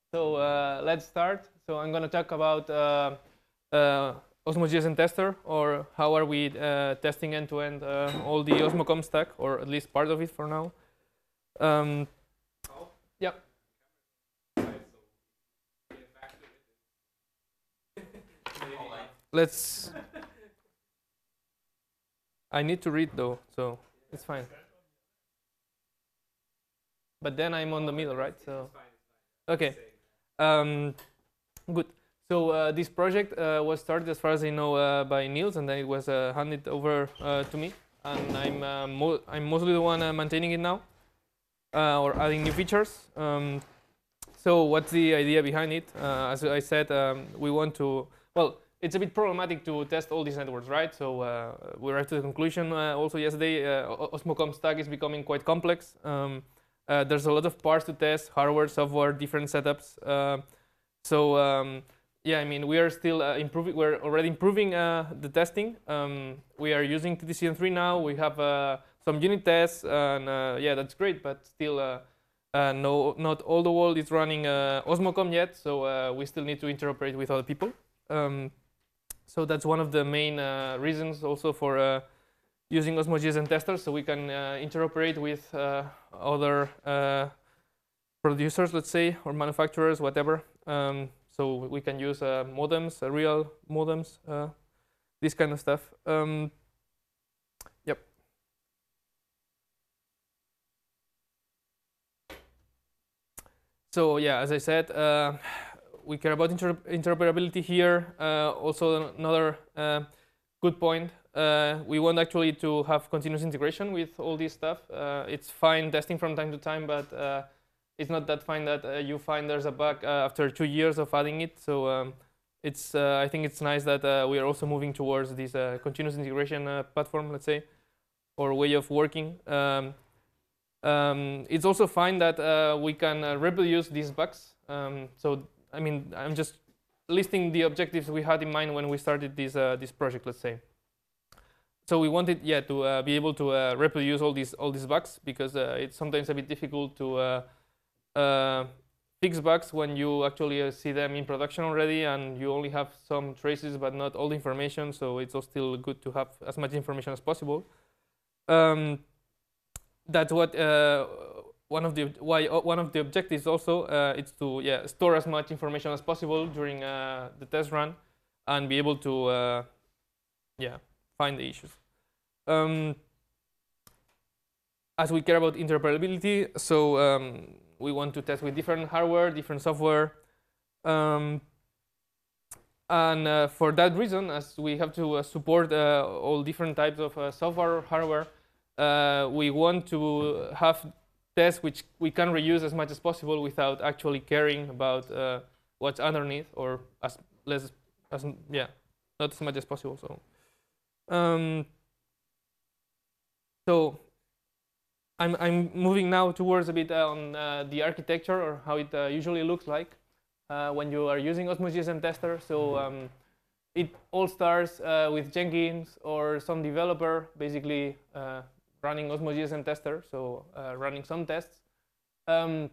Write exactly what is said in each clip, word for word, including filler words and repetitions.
So uh, let's start. So I'm going to talk about uh, uh, Osmo J S N tester, or how are we uh, testing end-to-end uh, all the Osmocom stack, or at least part of it for now. Um, yeah. Let's. I need to read though, so it's fine. But then I'm on the middle, right? So. Okay. Um, good. So uh, this project uh, was started, as far as I know, uh, by Niels, and then it was uh, handed over uh, to me, and I'm uh, mo I'm mostly the one uh, maintaining it now, uh, or adding new features. Um, so what's the idea behind it? Uh, as I said, um, we want to. Well, it's a bit problematic to test all these networks, right? So uh, we arrived to the conclusion uh, also yesterday. Uh, Osmocom stack is becoming quite complex. Um, uh, there's a lot of parts to test: hardware, software, different setups. Uh, so um, yeah, I mean, we are still uh, improving. We're already improving uh, the testing. Um, we are using T T C N three now. We have uh, some unit tests, and uh, yeah, that's great. But still, uh, uh, no, not all the world is running uh, Osmocom yet. So uh, we still need to interoperate with other people. Um, so that's one of the main uh, reasons also for uh, using Osmo J S N testers, so we can uh, interoperate with uh, other uh, producers, let's say, or manufacturers, whatever. Um, so we can use uh, modems, uh, real modems, uh, this kind of stuff. Um, yep. So yeah, as I said, uh, we care about inter interoperability here. Uh, also, another uh, good point. Uh, we want actually to have continuous integration with all this stuff. Uh, it's fine testing from time to time, but uh, it's not that fine that uh, you find there's a bug uh, after two years of adding it. So um, it's uh, I think it's nice that uh, we are also moving towards this uh, continuous integration uh, platform, let's say, or way of working. Um, um, it's also fine that uh, we can uh, reproduce these bugs. Um, so I mean, I'm just listing the objectives we had in mind when we started this uh, this project, let's say. So we wanted, yeah, to uh, be able to uh, reproduce all these all these bugs, because uh, it's sometimes a bit difficult to uh, uh, fix bugs when you actually uh, see them in production already, and you only have some traces but not all the information. So it's also still good to have as much information as possible. Um, that's what uh, one of the why uh, one of the objectives also uh, is to yeah store as much information as possible during uh, the test run, and be able to uh, yeah find the issues. Um, as we care about interoperability, so um, we want to test with different hardware, different software, um, and uh, for that reason, as we have to uh, support uh, all different types of uh, software, hardware, uh, we want to have tests which we can reuse as much as possible without actually caring about uh, what's underneath, or as less as yeah, not as much as possible. So. Um, so I'm, I'm moving now towards a bit on uh, the architecture, or how it uh, usually looks like uh, when you are using Osmo J S N tester. So um, it all starts uh, with Jenkins or some developer basically uh, running Osmo J S N tester, so uh, running some tests. Um,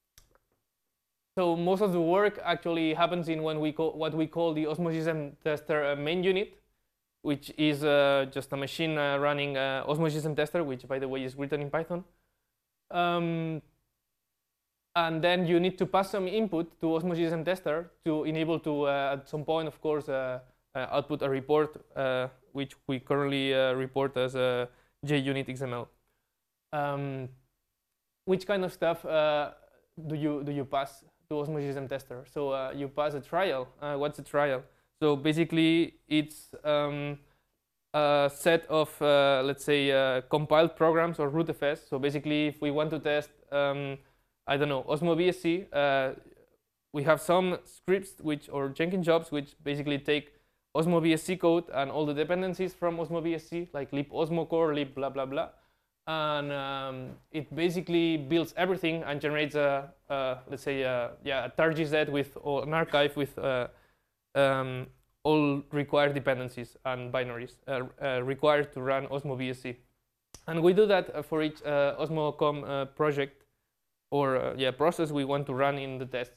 so most of the work actually happens in when we call, what we call the Osmo J S N tester uh, main unit, which is uh, just a machine uh, running uh, Osmo J S N tester, which, by the way, is written in Python. Um, and then you need to pass some input to Osmo J S N tester to enable to, uh, at some point, of course, uh, uh, output a report, uh, which we currently uh, report as a JUnit X M L. Um, which kind of stuff uh, do you do you pass to Osmo J S N tester? So uh, you pass a trial. Uh, what's a trial? So basically, it's um, a set of, uh, let's say, uh, compiled programs, or rootfs. So basically, if we want to test, um, I don't know, Osmo B S C, uh, we have some scripts which, or Jenkins jobs, which basically take Osmo B S C code and all the dependencies from Osmo B S C, like lib Osmo core, lib blah blah blah, and um, it basically builds everything and generates a, a let's say, a, yeah, a targz with, or an archive with. Uh, Um, all required dependencies and binaries uh, uh, required to run Osmo B S C. And we do that uh, for each uh, Osmocom uh, project, or uh, yeah, process we want to run in the test.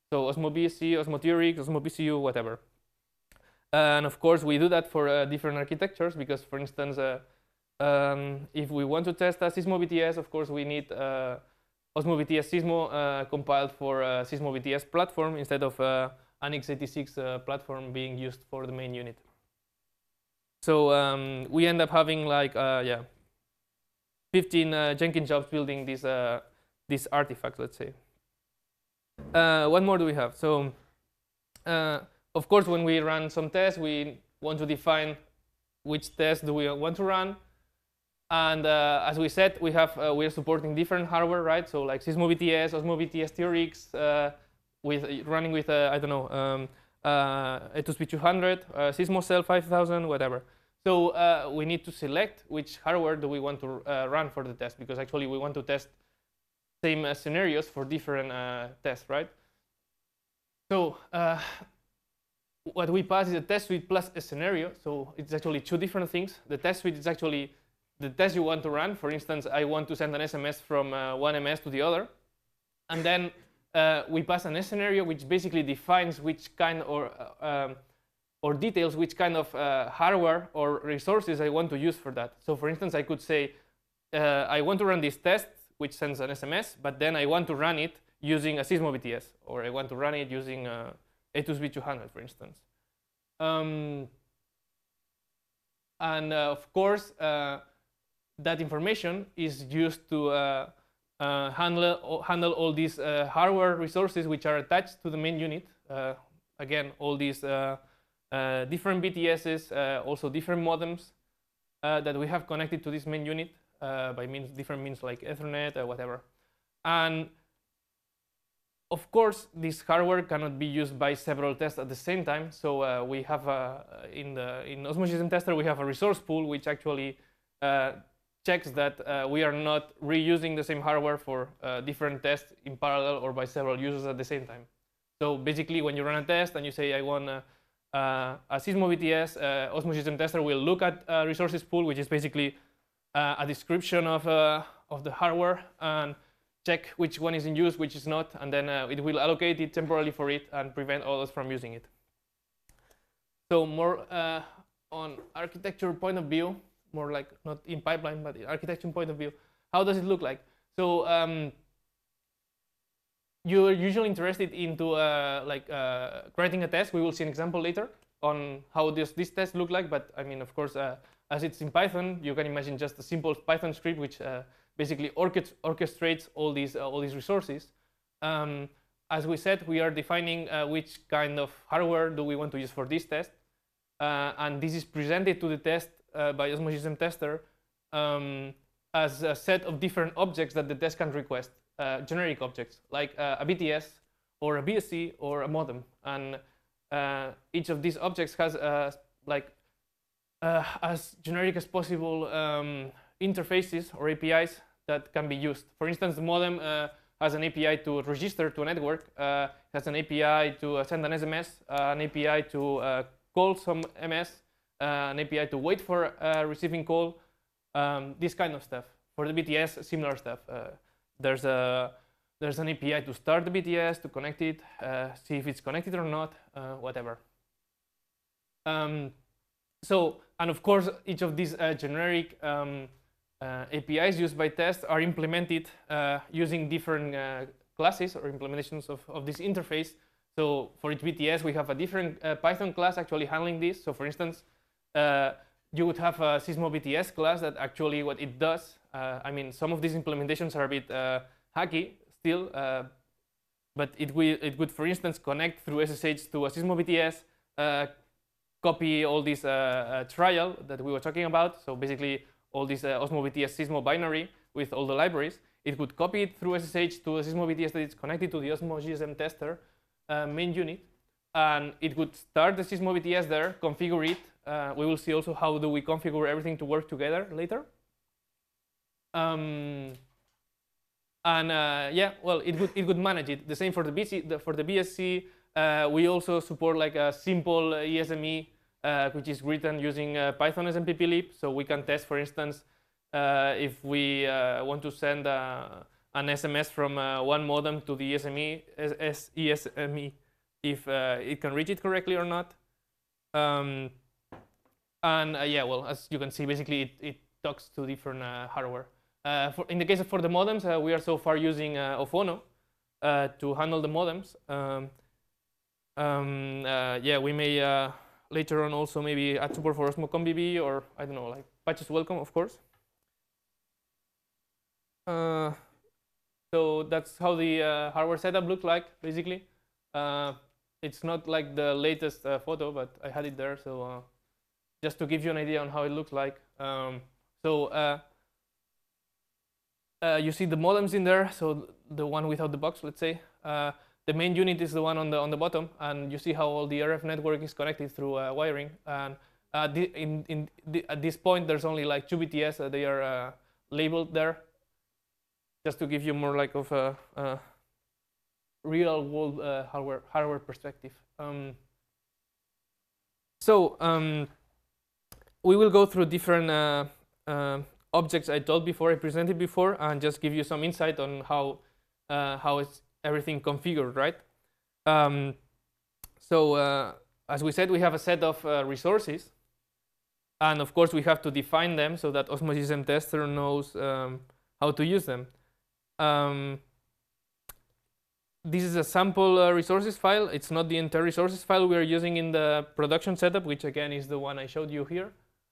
So Osmo B S C, Osmo T R X, Osmo P C U, whatever. And of course, we do that for uh, different architectures because, for instance, uh, um, if we want to test a Sysmo B T S, of course, we need uh, Osmo B T S Sysmo uh, compiled for a Sysmo B T S platform instead of uh, an x eighty-six uh, platform being used for the main unit. So um, we end up having like uh, yeah, fifteen uh, Jenkins jobs building these uh, these artifacts, let's say. Uh, what more do we have? So uh, of course, when we run some tests, we want to define which test do we want to run. And uh, as we said, we have uh, we are supporting different hardware, right? So like Sysmo B T S, Osmo B T S T R X, uh, with running with uh, I don't know um, uh, Etus B two hundred, uh, Sysmo Cell five thousand, whatever. So uh, we need to select which hardware do we want to uh, run for the test, because actually we want to test same uh, scenarios for different uh, tests, right? So uh, what we pass is a test suite plus a scenario. So it's actually two different things. The test suite is actually the test you want to run. For instance, I want to send an S M S from uh, one M S to the other. And then uh, we pass an S scenario, which basically defines which kind or, uh, um, or details which kind of uh, hardware or resources I want to use for that. So for instance, I could say, uh, I want to run this test, which sends an S M S, but then I want to run it using a Sysmo B T S, or I want to run it using uh, Etus B two hundred, for instance. Um, and uh, of course, uh, that information is used to uh, uh, handle, handle all these uh, hardware resources which are attached to the main unit. Uh, again, all these uh, uh, different B T Ss, uh, also different modems uh, that we have connected to this main unit uh, by means different means like Ethernet or whatever. And of course, this hardware cannot be used by several tests at the same time. So uh, we have a, in the in Osmo G S M Tester we have a resource pool which actually uh, checks that uh, we are not reusing the same hardware for uh, different tests in parallel or by several users at the same time. So basically, when you run a test and you say I want a, uh, a Sysmo B T S, uh, Osmo G S M Tester will look at a resources pool, which is basically uh, a description of uh, of the hardware, and check which one is in use, which is not, and then uh, it will allocate it temporarily for it and prevent others from using it. So more uh, on architecture point of view, more like not in pipeline, but in architecture point of view, how does it look like? So um, you're usually interested into uh, like uh, creating a test. We will see an example later on how this, this test look like, but I mean, of course, uh, as it's in Python, you can imagine just a simple Python script which uh, basically orchestrates all these uh, all these resources. Um, as we said, we are defining uh, which kind of hardware do we want to use for this test, uh, and this is presented to the test uh, by Osmo G S M Tester um, as a set of different objects that the test can request, uh, generic objects like uh, a B T S or a B S C or a modem, and uh, each of these objects has uh, like uh, as generic as possible um, interfaces or A P Is that can be used. For instance, the modem uh, has an A P I to register to a network, uh, has an A P I to uh, send an S M S, uh, an A P I to uh, call some M S, uh, an A P I to wait for a receiving call, um, this kind of stuff. For the B T S, similar stuff. Uh, there's a there's an A P I to start the B T S, to connect it, uh, see if it's connected or not, uh, whatever. Um, so, and of course, each of these uh, generic um, uh, A P Is used by tests are implemented uh, using different uh, classes or implementations of, of this interface. So for each B T S, we have a different uh, Python class actually handling this. So for instance, uh, you would have a Sysmo B T S class that actually what it does, uh, I mean, some of these implementations are a bit uh, hacky still, uh, but it will, it would, for instance, connect through S S H to a Sysmo B T S, uh, copy all this uh, uh, trial that we were talking about. So basically, all this uh, Osmo B T S Sysmo binary with all the libraries. It would copy it through S S H to a Sysmo B T S that is connected to the Osmo G S M Tester uh, main unit. And it would start the Sysmo B T S there, configure it. Uh, we will see also how do we configure everything to work together later. Um, and uh, yeah, well, it would, it would manage it. The same for the, B C, the, for the B S C. Uh, we also support like a simple E S M E, uh, which is written using uh, Python S M P P lib. So we can test, for instance, uh, if we uh, want to send uh, an S M S from uh, one modem to the E S M E, E S M E if uh, it can reach it correctly or not. Um, and uh, yeah, well, as you can see, basically it, it talks to different uh, hardware. Uh, for, in the case of for the modems, uh, we are so far using uh, Ophono uh, to handle the modems. Um, um, uh, yeah, we may uh, later on also maybe add support for Osmo ConvB, or I don't know, like patches welcome, of course. Uh, so that's how the uh, hardware setup looked like, basically. Uh, it's not like the latest uh, photo, but I had it there, so uh, just to give you an idea on how it looks like. Um, so uh, uh, you see the modems in there, so the one without the box, let's say. Uh, the main unit is the one on the on the bottom, and you see how all the R F network is connected through uh, wiring. And uh, the, in, in the, at this point, there's only like two B T S that they are uh, labeled there, just to give you more like of a, a real world uh, hardware hardware perspective. Um, so um, we will go through different uh, uh, objects I told before, I presented before, and just give you some insight on how uh, how it's everything configured, right? Um, so uh, as we said, we have a set of uh, resources, and of course we have to define them so that Osmo G S M Tester knows um, how to use them. Um, this is a sample uh, resources file. It's not the entire resources file we are using in the production setup, which again is the one I showed you here.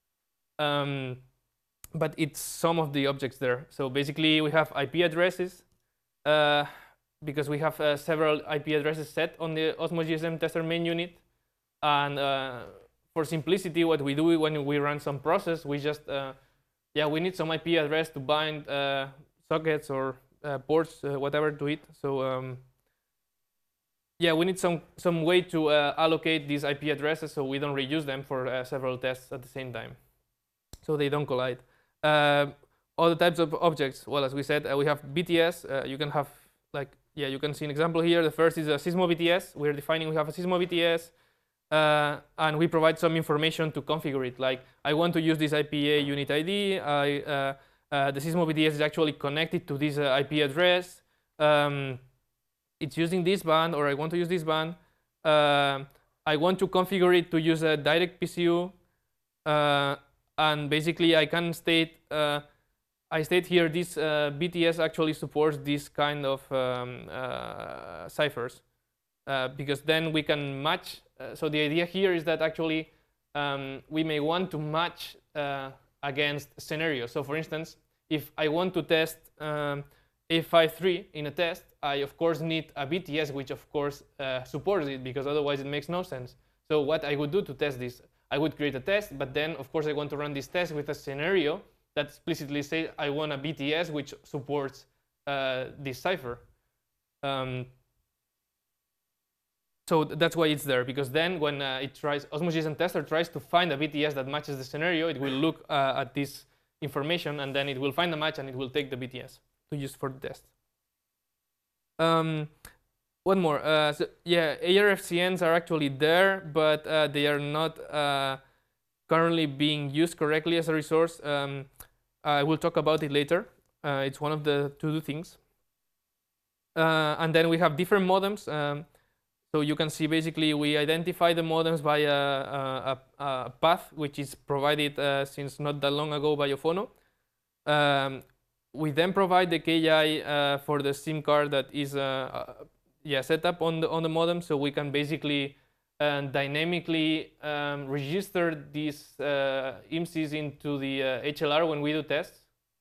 Um, but it's some of the objects there. So basically we have I P addresses, uh, because we have uh, several I P addresses set on the Osmo G S M Tester main unit. And uh, for simplicity, what we do when we run some process, we just, uh, yeah, we need some I P address to bind uh, sockets or uh, ports, uh, whatever, to it. So um, yeah, we need some, some way to uh, allocate these I P addresses so we don't reuse them for uh, several tests at the same time, so they don't collide. Uh, other types of objects, well, as we said, uh, we have B T S. Uh, you can have, like, yeah, you can see an example here. The first is a Sysmo B T S. We're defining we have a Sysmo B T S, uh, and we provide some information to configure it. Like, I want to use this I P A unit I D. I, uh, uh, the Sysmo B T S is actually connected to this uh, I P address. Um, it's using this band, or I want to use this band. Uh, I want to configure it to use a direct P C U. Uh, and basically, I can state, uh, I state here this uh, B T S actually supports this kind of um, uh, ciphers, uh, because then we can match. Uh, so the idea here is that actually um, we may want to match uh, against scenarios. So for instance, if I want to test um, A five three in a test, I of course need a B T S which of course uh, supports it, because otherwise it makes no sense. So what I would do to test this, I would create a test, but then of course I want to run this test with a scenario that explicitly says I want a B T S which supports uh, this cipher. Um, so that's why it's there, because then when uh, it tries, Osmo G S M Tester tries to find a B T S that matches the scenario, it will look uh, at this information, and then it will find a match and it will take the B T S to use for the test. Um, one more. Uh, so yeah, A R F C Ns are actually there, but uh, they are not uh, currently being used correctly as a resource. Um, I will talk about it later. Uh, it's one of the to-do things. Uh, and then we have different modems. Um, so you can see basically we identify the modems by a, a, a path which is provided uh, since not that long ago by Ophono. Um, we then provide the K I uh, for the SIM card that is uh, uh, yeah, set up on the, on the modem, so we can basically uh, dynamically um, register these uh, I M S Is into the uh, H L R when we do tests.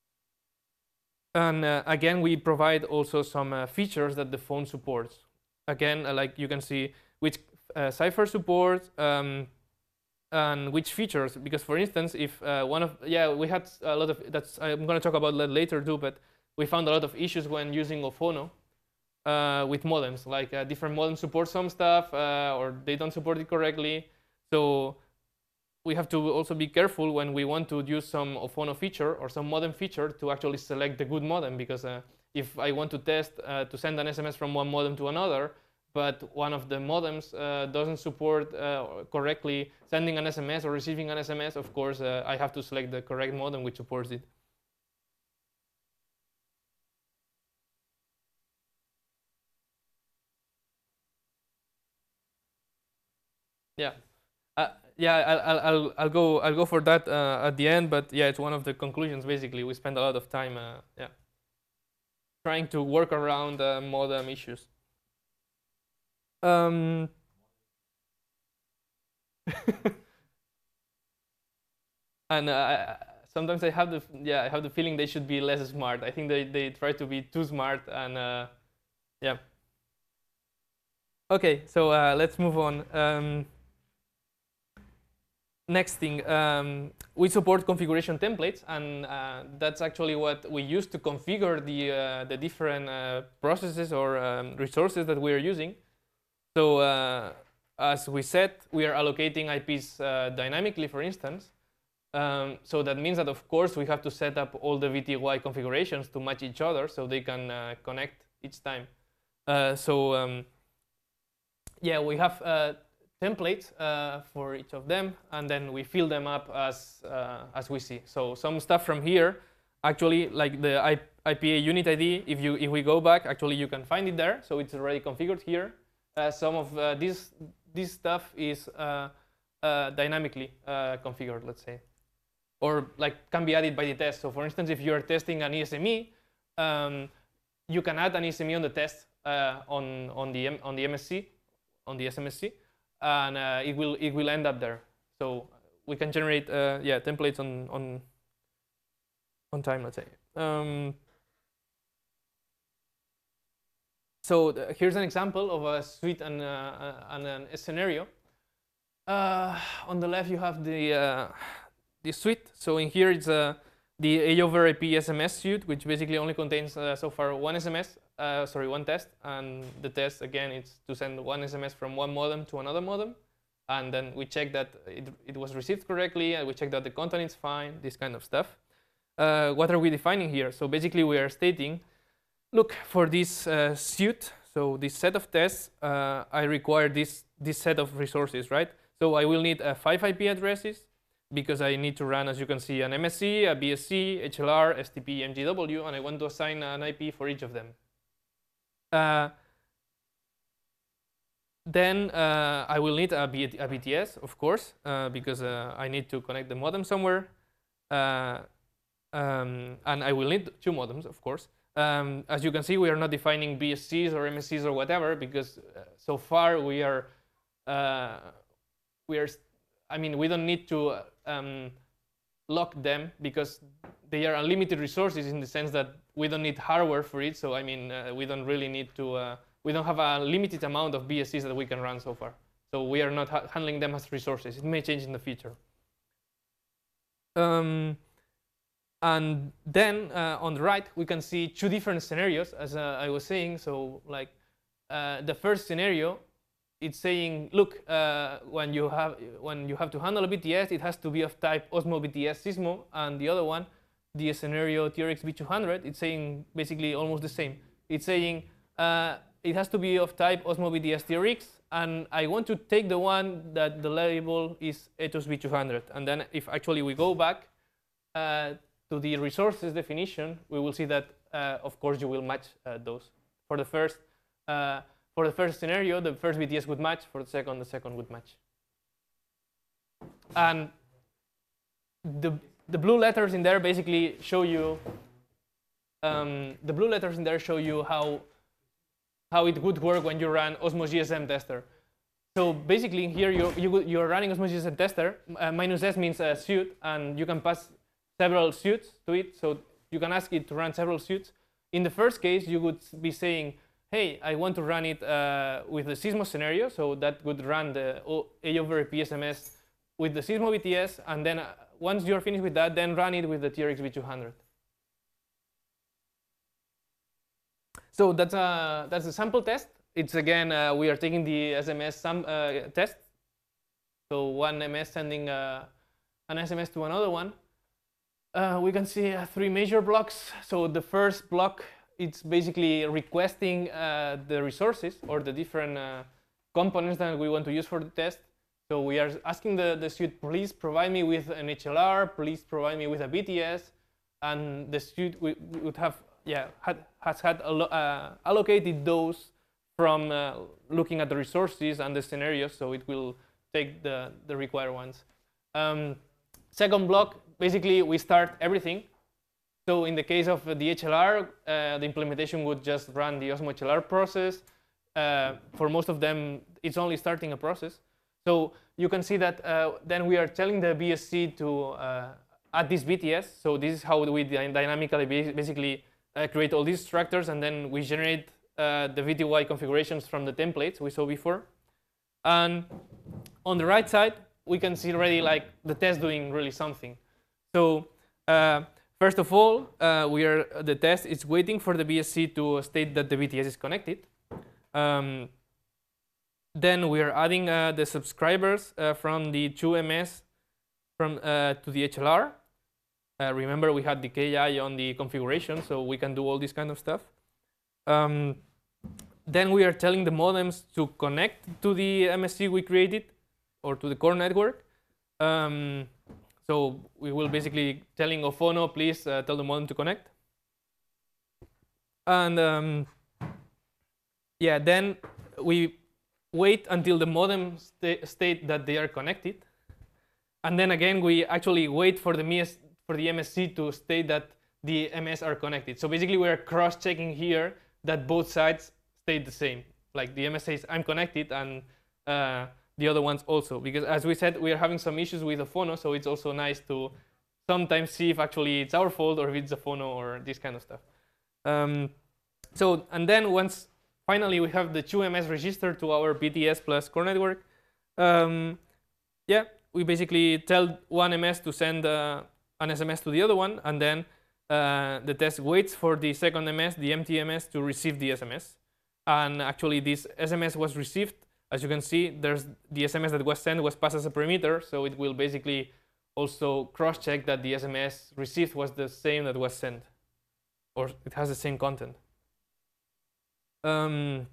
And uh, again, we provide also some uh, features that the phone supports. Again, uh, like you can see which uh, cipher supports um, and which features. Because for instance, if uh, one of, yeah, we had a lot of, that's, I'm going to talk about that later too, but we found a lot of issues when using Ophono uh, with modems. Like uh, different modems support some stuff uh, or they don't support it correctly. So we have to also be careful when we want to use some Ophono feature or some modem feature to actually select the good modem, because uh, if I want to test uh, to send an S M S from one modem to another, but one of the modems uh, doesn't support uh, correctly sending an S M S or receiving an S M S, of course, uh, I have to select the correct modem which supports it. Yeah. Uh, yeah, I'll, I'll, I'll, I'll go I'll go for that uh, at the end, but yeah, it's one of the conclusions. Basically, we spend a lot of time, uh, yeah, trying to work around uh, modem issues. Um, and uh, sometimes I have the yeah I have the feeling they should be less smart. I think they they try to be too smart, and uh, yeah. Okay, so uh, let's move on. Um, next thing, um, we support configuration templates, and uh, that's actually what we use to configure the uh, the different uh, processes or um, resources that we are using. So uh, as we said, we are allocating I Ps uh, dynamically, for instance. Um, so that means that, of course, we have to set up all the V T Y configurations to match each other so they can uh, connect each time. Uh, so um, yeah, we have uh, templates uh, for each of them, and then we fill them up as uh, as we see. So some stuff from here, actually, like the I P A unit I D, if you if we go back, actually you can find it there. So it's already configured here. Uh, some of uh, this this stuff is uh, uh, dynamically uh, configured, let's say, or like can be added by the test. So for instance, if you are testing an E S M E, um, you can add an E S M E on the test uh, on on the M on the M S C, on the S M S C, and uh, it will it will end up there. So we can generate uh, yeah templates on on on time, let's say. Um, so the, here's an example of a suite and, uh, and a scenario. Uh, on the left you have the uh, the suite. So in here it's uh, the A over I P S M S suite, which basically only contains uh, so far one S M S, uh, sorry, one test, and the test again it's to send one S M S from one modem to another modem, and then we check that it, it was received correctly, and we check that the content is fine, this kind of stuff. Uh, what are we defining here? So basically we are stating, look, for this uh, suite, so this set of tests, uh, I require this this set of resources, right? So I will need uh, five I P addresses, because I need to run, as you can see, an M S C, a B S C, H L R, S T P, M G W, and I want to assign an I P for each of them. Uh, then uh, I will need a, B a B T S, of course, uh, because uh, I need to connect the modem somewhere. Uh, um, and I will need two modems, of course. Um, as you can see, we are not defining B S Cs or M S Cs or whatever, because uh, so far we are, uh, we are, I mean, we don't need to um, lock them because they are unlimited resources in the sense that we don't need hardware for it. So I mean, uh, we don't really need to, uh, we don't have a limited amount of B S Cs that we can run so far. So we are not ha handling them as resources. It may change in the future. Um, and then uh, on the right, we can see two different scenarios, as uh, I was saying. So like uh, the first scenario, it's saying, look, uh, when you have when you have to handle a B T S, it has to be of type Osmo B T S Sysmo, and the other one, the scenario T R X B two hundred, it's saying basically almost the same. It's saying uh, it has to be of type Osmo B T S T R X, and I want to take the one that the label is Ethos B two hundred. And then if actually we go back uh, to the resources definition, we will see that, uh, of course, you will match uh, those. For the first. Uh, For the first scenario, the first B T S would match. For the second, the second would match. And the, the blue letters in there basically show you, um, the blue letters in there show you how, how it would work when you run Osmo G S M tester. So basically here you, you, you're running Osmo G S M tester, uh, minus S means a suite, and you can pass several suites to it. So you can ask it to run several suites. In the first case, you would be saying, hey, I want to run it uh, with the Sysmo scenario, so that would run the A over P S M S with the Sysmo B T S, and then uh, once you're finished with that, then run it with the T R X B two hundred. So that's a, that's a sample test. It's again, uh, we are taking the S M S sam uh, test. So one M S sending uh, an S M S to another one. Uh, we can see uh, three major blocks. So the first block, it's basically requesting uh, the resources or the different uh, components that we want to use for the test. So we are asking the, the suite, please provide me with an H L R, please provide me with a B T S, and the suite we, we would have, yeah, had, has had uh, allocated those from uh, looking at the resources and the scenarios, so it will take the, the required ones. Um, second block, basically we start everything. So in the case of the H L R, uh, the implementation would just run the Osmo H L R process. Uh, for most of them, it's only starting a process. So you can see that uh, then we are telling the B S C to uh, add this B T S. So this is how we dynamically basically uh, create all these structures, and then we generate uh, the V T Y configurations from the templates we saw before. And on the right side, we can see already like the test doing really something. So uh, first of all, uh, we are the test is waiting for the B S C to state that the B T S is connected. Um, then we are adding uh, the subscribers uh, from the two M S from uh, to the H L R. Uh, remember, we had the K I on the configuration, so we can do all this kind of stuff. Um, then we are telling the modems to connect to the M S C we created, or to the core network. Um, so we will basically telling Ophono, please uh, tell the modem to connect. And um, yeah, then we wait until the modem sta state that they are connected. And then again, we actually wait for the, M S for the M S C to state that the M S are connected. So basically, we are cross-checking here that both sides state the same. Like the M S says, I'm connected, and uh, the other ones also. Because as we said, we are having some issues with the Ophono, so it's also nice to sometimes see if actually it's our fault or if it's the Ophono or this kind of stuff. Um, so, and then once finally we have the two M S registered to our B T S plus core network, um, yeah, we basically tell one M S to send uh, an S M S to the other one, and then uh, the test waits for the second M S, the empty M S, to receive the S M S. And actually, this S M S was received. As you can see, there's the S M S that was sent was passed as a perimeter, so it will basically also cross-check that the S M S received was the same that was sent, or it has the same content. Um,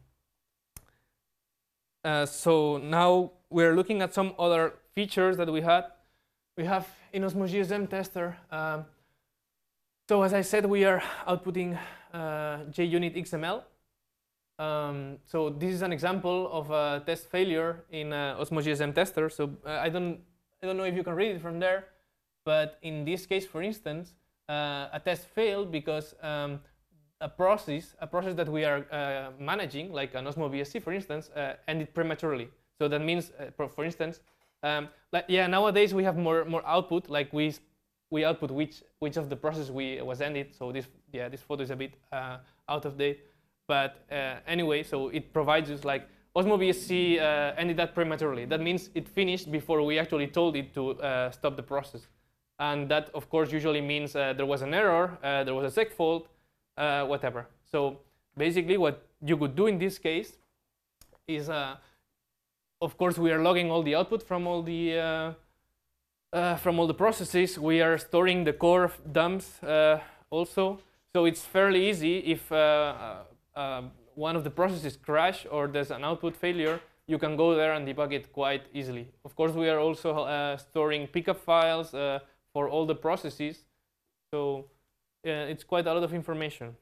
uh, so now we're looking at some other features that we had. We have in Osmo G S M tester. Um, so as I said, we are outputting uh, JUnit X M L. Um, so this is an example of a test failure in uh, Osmo G S M tester. So uh, I don't, I don't know if you can read it from there, but in this case, for instance, uh, a test failed because um, a process, a process that we are uh, managing, like an Osmo B S C, for instance, uh, ended prematurely. So that means, uh, for instance, um, like yeah, nowadays we have more more output. Like we we output which which of the process we was ended. So this yeah this photo is a bit uh, out of date. But uh, anyway, so it provides us like Osmo B S C uh, ended that prematurely. That means it finished before we actually told it to uh, stop the process. And that, of course, usually means uh, there was an error, uh, there was a seg fault, uh, whatever. So basically what you could do in this case is, uh, of course, we are logging all the output from all the, uh, uh, from all the processes. We are storing the core dumps uh, also. So it's fairly easy if uh, uh, one of the processes crash or there's an output failure, you can go there and debug it quite easily. Of course, we are also uh, storing pickup files uh, for all the processes. So uh, it's quite a lot of information.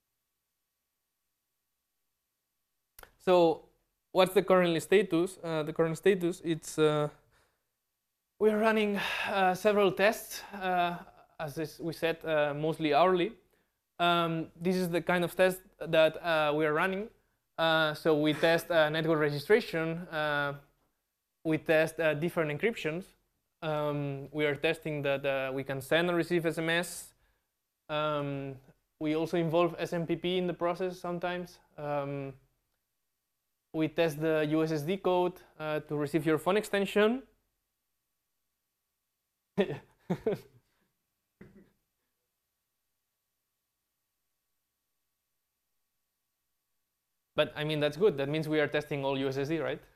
So what's the current status? Uh, the current status, it's uh, we're running uh, several tests, uh, as this, we said, uh, mostly hourly. Um, this is the kind of test that uh, we are running. Uh, so we test uh, network registration. Uh, we test uh, different encryptions. Um, we are testing that uh, we can send and receive S M S. Um, we also involve S M P P in the process sometimes. Um, we test the U S S D code uh, to receive your phone extension. But I mean, that's good. That means we are testing all U S S D, right?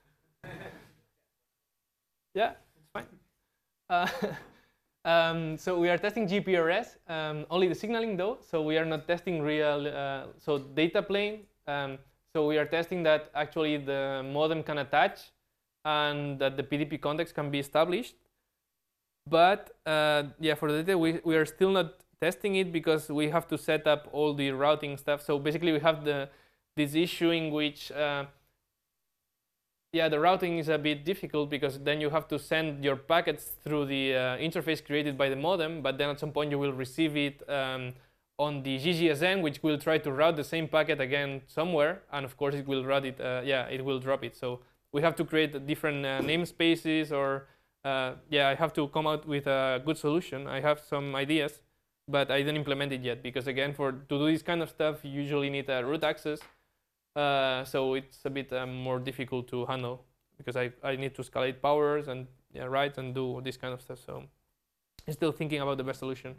Yeah, it's fine. Uh, um, so we are testing G P R S, um, only the signaling though. So we are not testing real, uh, so data plane. Um, so we are testing that actually the modem can attach and that the P D P context can be established. But uh, yeah, for the data, we, we are still not testing it because we have to set up all the routing stuff. So basically we have the this issue in which uh, yeah, the routing is a bit difficult because then you have to send your packets through the uh, interface created by the modem, but then at some point you will receive it um, on the G G S N, which will try to route the same packet again somewhere, and of course it will route it. Uh, yeah, it will drop it. So we have to create different uh, namespaces, or uh, yeah, I have to come out with a good solution. I have some ideas, but I didn't implement it yet because again, for to do this kind of stuff, you usually need a root access. Uh, so it's a bit um, more difficult to handle because I, I need to escalate powers and yeah, write and do this kind of stuff. So I'm still thinking about the best solution.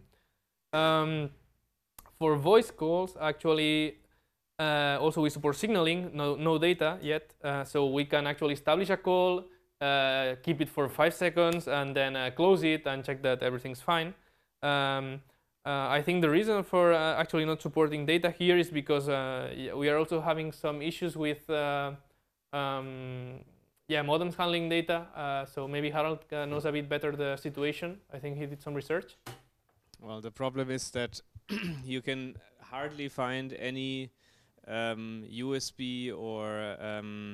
Um, for voice calls, actually, uh, also we support signaling, no, no data yet. Uh, so we can actually establish a call, uh, keep it for five seconds, and then uh, close it and check that everything's fine. Um, Uh, I think the reason for uh, actually not supporting data here is because uh, we are also having some issues with uh, um, yeah, modems handling data. Uh, so maybe Harald uh, knows a bit better the situation. I think he did some research. Well, the problem is that you can hardly find any um, U S B or um,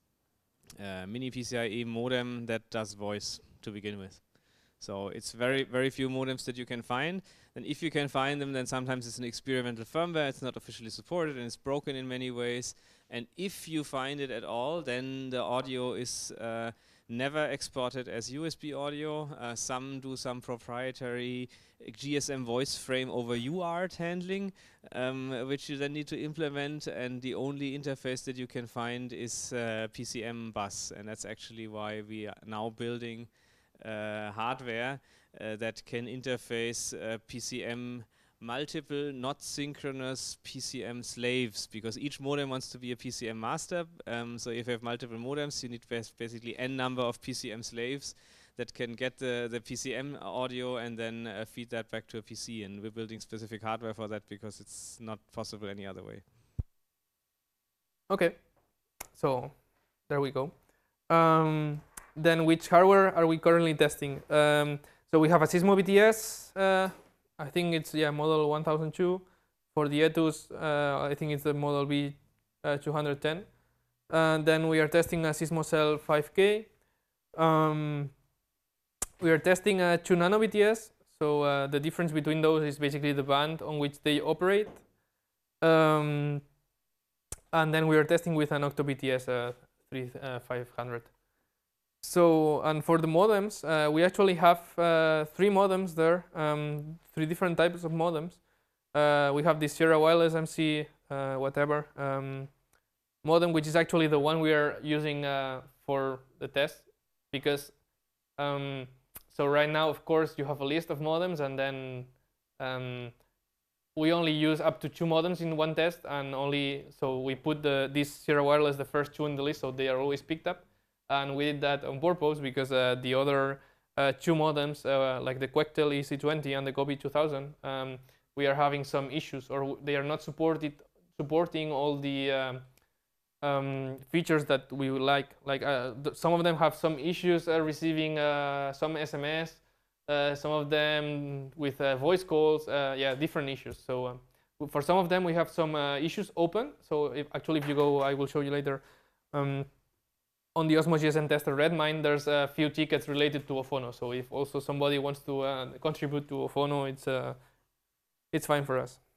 uh, mini PCIe modem that does voice to begin with. So it's very, very few modems that you can find. And if you can find them, then sometimes it's an experimental firmware, it's not officially supported, and it's broken in many ways. And if you find it at all, then the audio is uh, never exported as U S B audio. Uh, some do some proprietary G S M voice frame over U A R T handling, um, which you then need to implement, and the only interface that you can find is uh, P C M bus, and that's actually why we are now building Uh, hardware uh, that can interface uh, P C M multiple not synchronous P C M slaves, because each modem wants to be a P C M master. Um, so if you have multiple modems, you need bas basically n number of P C M slaves that can get the, the P C M audio and then uh, feed that back to a P C. And we're building specific hardware for that because it's not possible any other way. Okay, so there we go. Um, Then which hardware are we currently testing? Um, so we have a Sysmo B T S. Uh, I think it's yeah model one thousand two. For the Etus, uh, I think it's the model B two ten. And then we are testing a Sysmo Cell five K. Um, we are testing a two nano B T S. So uh, the difference between those is basically the band on which they operate. Um, and then we are testing with an Octo B T S uh, thirty-five hundred. So, and for the modems, uh, we actually have uh, three modems there, um, three different types of modems. Uh, we have the Sierra Wireless M C, uh, whatever, um, modem, which is actually the one we are using uh, for the test. Because, um, so right now, of course, you have a list of modems, and then um, we only use up to two modems in one test, and only, so we put the, this Sierra Wireless, the first two in the list, so they are always picked up. And we did that on purpose because uh, the other uh, two modems, uh, like the Quectel E C twenty and the Gobi two thousand, um, we are having some issues, or they are not supported, supporting all the um, um, features that we would like. Like uh, some of them have some issues uh, receiving uh, some S M S, uh, some of them with uh, voice calls, uh, yeah, different issues. So um, for some of them, we have some uh, issues open. So if, actually, if you go, I will show you later. Um, On the Osmo G S M tester Redmine, there's a few tickets related to Ophono. So if also somebody wants to uh, contribute to Ophono, it's uh, it's fine for us.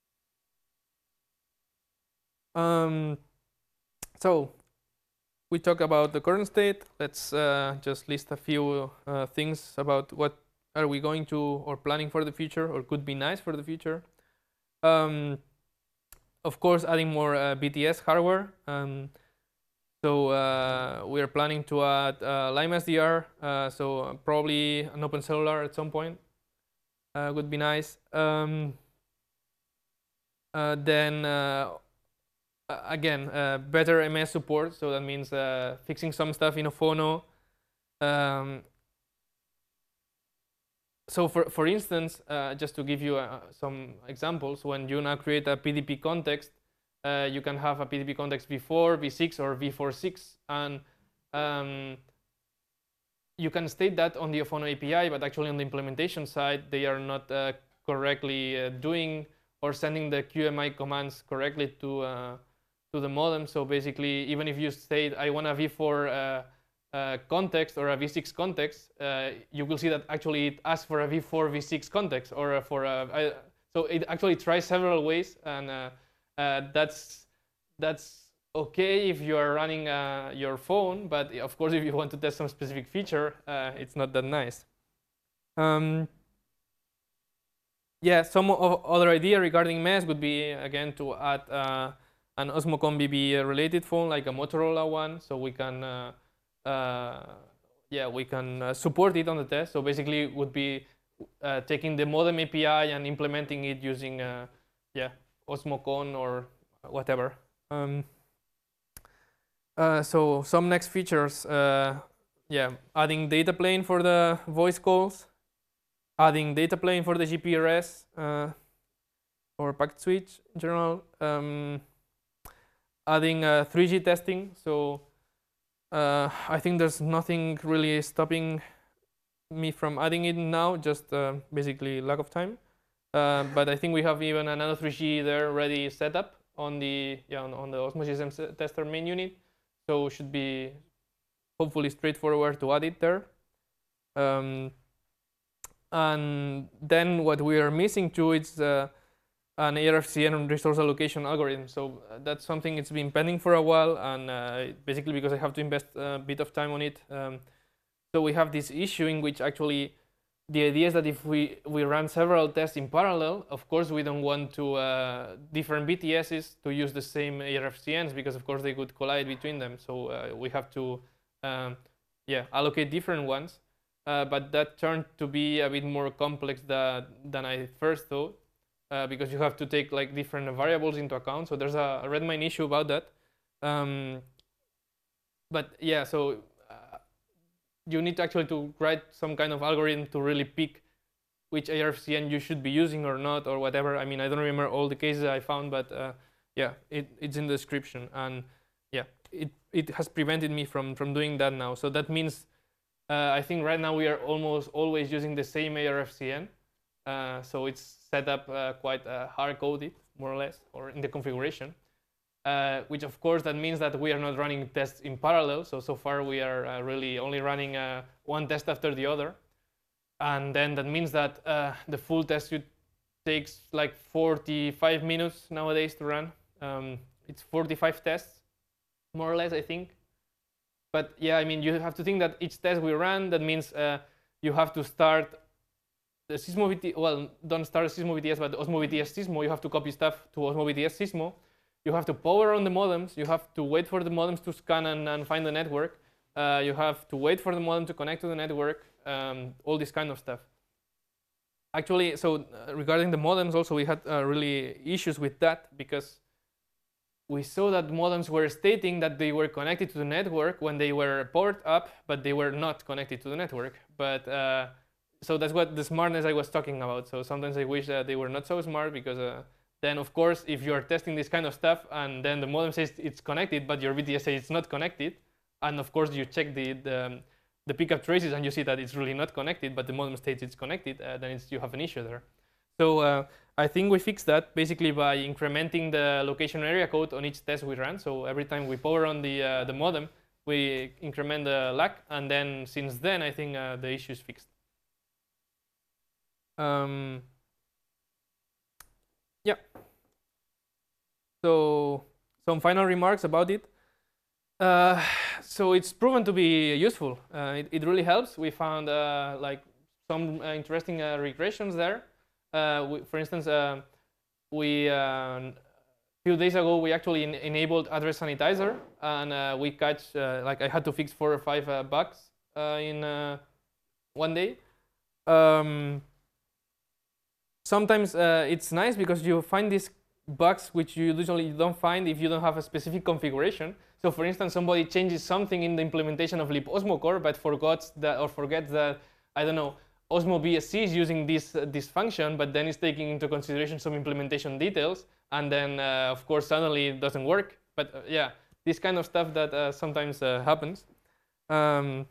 Um, so we talk about the current state. Let's uh, just list a few uh, things about what are we going to or planning for the future, or could be nice for the future. Um, of course, adding more uh, B T S hardware. Um, So uh, we are planning to add uh, Lime S D R, uh, so probably an Open Cellular at some point uh, would be nice. Um, uh, then uh, again, uh, better M S support, so that means uh, fixing some stuff in Ophono. Um, so for, for instance, uh, just to give you uh, some examples, when you now create a P D P context, Uh, you can have a P D P context v four, v six, or v four six, and um, you can state that on the Ophono A P I, but actually on the implementation side, they are not uh, correctly uh, doing or sending the Q M I commands correctly to uh, to the modem. So basically, even if you state I want a v four uh, uh, context or a v six context, uh, you will see that actually it asks for a v four, v six context, or for a. I, so it actually tries several ways, and uh, uh, that's that's okay if you are running uh, your phone, but of course, if you want to test some specific feature, uh, it's not that nice. Um, yeah, some other idea regarding mesh would be again to add uh, an Osmocom B B related phone, like a Motorola one, so we can, uh, uh, yeah, we can uh, support it on the test. So basically, it would be uh, taking the modem A P I and implementing it using, uh, yeah, Osmocon or whatever. Um, uh, so some next features, uh, yeah, adding data plane for the voice calls, adding data plane for the G P R S uh, or packet switch in general, um, adding uh, three G testing. So uh, I think there's nothing really stopping me from adding it now, just uh, basically lack of time. Uh, but I think we have even another three G there already set up on the yeah on, on the Osmo G S M tester main unit, so should be hopefully straightforward to add it there. Um, and then what we are missing too is uh, an A R F C N resource allocation algorithm. So uh, that's something it's been pending for a while, and uh, basically because I have to invest a bit of time on it. Um, so we have this issue in which actually the idea is that if we, we run several tests in parallel, of course we don't want to uh, different B T Ss to use the same A R F C Ns, because of course they could collide between them. So uh, we have to um, yeah, allocate different ones. Uh, but that turned to be a bit more complex that, than I first thought, uh, because you have to take like different variables into account. So there's a, a Redmine issue about that. Um, but yeah, so uh, you need to actually to write some kind of algorithm to really pick which A R F C N you should be using or not, or whatever. I mean, I don't remember all the cases I found, but uh, yeah, it, it's in the description. And yeah, it, it has prevented me from, from doing that now. So that means Uh, I think right now we are almost always using the same A R F C N. Uh, so it's set up uh, quite uh, hard-coded, more or less, or in the configuration. Uh, which of course that means that we are not running tests in parallel. So, so far we are uh, really only running uh, one test after the other. And then that means that uh, the full test suite takes like forty-five minutes nowadays to run. Um, it's forty-five tests, more or less, I think. But yeah, I mean, you have to think that each test we run, that means uh, you have to start the Sysmo V T S, well, don't start Sysmo V T S, but the Osmo V T S Sysmo, you have to copy stuff to Osmo V T S Sysmo. You have to power on the modems, you have to wait for the modems to scan and, and find the network. Uh, you have to wait for the modem to connect to the network, um, all this kind of stuff. Actually, so uh, regarding the modems also, we had uh, really issues with that, because we saw that modems were stating that they were connected to the network when they were powered up, but they were not connected to the network. But uh, so that's what the smartness I was talking about. So sometimes I wish that they were not so smart, because uh, then of course, if you are testing this kind of stuff and then the modem says it's connected, but your V T S says it's not connected, and of course you check the the, the pickup traces and you see that it's really not connected, but the modem states it's connected, uh, then it's, you have an issue there. So uh, I think we fixed that basically by incrementing the location area code on each test we run. So every time we power on the uh, the modem, we increment the lag, and then since then I think uh, the issue is fixed. Um, yeah. So some final remarks about it. Uh, so it's proven to be useful. Uh, it, it really helps. We found uh, like some uh, interesting uh, regressions there. Uh, we, for instance, uh, we uh, a few days ago we actually en enabled address sanitizer, and uh, we catch uh, like I had to fix four or five uh, bugs uh, in uh, one day. Um, sometimes uh, it's nice because you find these bugs which you usually don't find if you don't have a specific configuration. So, for instance, somebody changes something in the implementation of libosmo core, but forgets that or forgets that I don't know. Osmo B S C is using this uh, this function, but then it's taking into consideration some implementation details, and then uh, of course suddenly it doesn't work. But uh, yeah, this kind of stuff that uh, sometimes uh, happens. Um,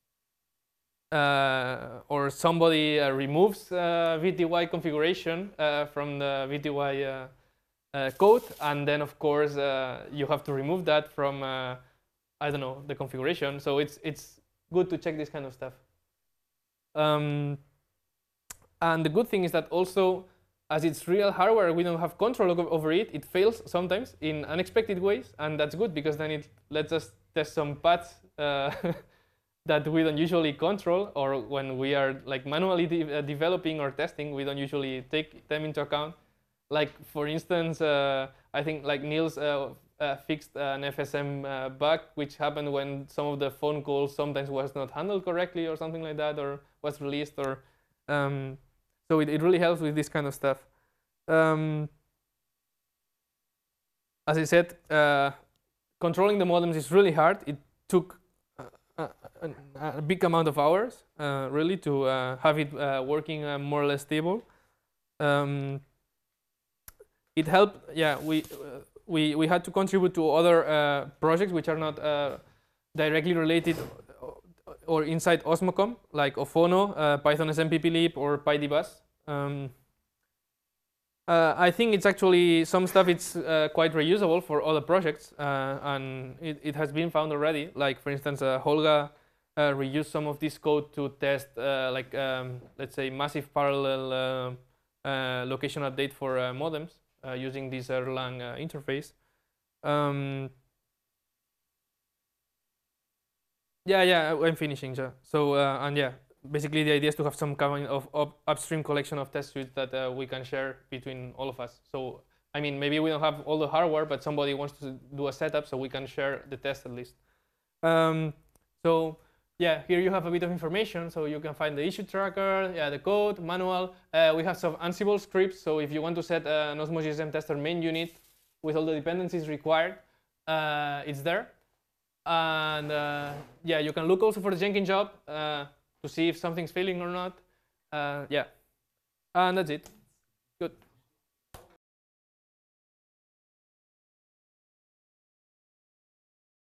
uh, or somebody uh, removes uh, V T Y configuration uh, from the V T Y uh, uh, code, and then of course uh, you have to remove that from uh, I don't know, the configuration. So it's it's good to check this kind of stuff. Um, and the good thing is that also, as it's real hardware, we don't have control over it. It fails sometimes in unexpected ways, and that's good because then it lets us test some paths uh, that we don't usually control, or when we are like manually de uh, developing or testing, we don't usually take them into account. Like for instance, uh, I think like Niels uh, uh, fixed an F S M uh, bug, which happened when some of the phone calls sometimes was not handled correctly or something like that, or was released, or um, so it, it really helps with this kind of stuff. Um, as I said, uh, controlling the modems is really hard. It took a, a, a big amount of hours, uh, really, to uh, have it uh, working uh, more or less stable. Um, it helped, yeah, we, uh, we, we had to contribute to other uh, projects which are not uh, directly related or inside Osmocom, like Ophono, uh, Python S M P P lib, or PyDBus. Um, uh, I think it's actually, some stuff it's uh, quite reusable for other projects, uh, and it, it has been found already. Like for instance, uh, Holga uh, reused some of this code to test, uh, like um, let's say, massive parallel uh, uh, location update for uh, modems uh, using this Erlang uh, interface. Um, Yeah, yeah, I'm finishing. So, so uh, and yeah, basically the idea is to have some kind of up upstream collection of test suites that uh, we can share between all of us. So, I mean, maybe we don't have all the hardware, but somebody wants to do a setup, so we can share the test at least. Um, so, yeah, here you have a bit of information. So you can find the issue tracker, yeah, the code, manual. Uh, we have some Ansible scripts. So if you want to set uh, an Osmo G S M tester main unit with all the dependencies required, uh, it's there. And uh, yeah, you can look also for the Jenkins job uh, to see if something's failing or not. Uh, yeah, and that's it. Good.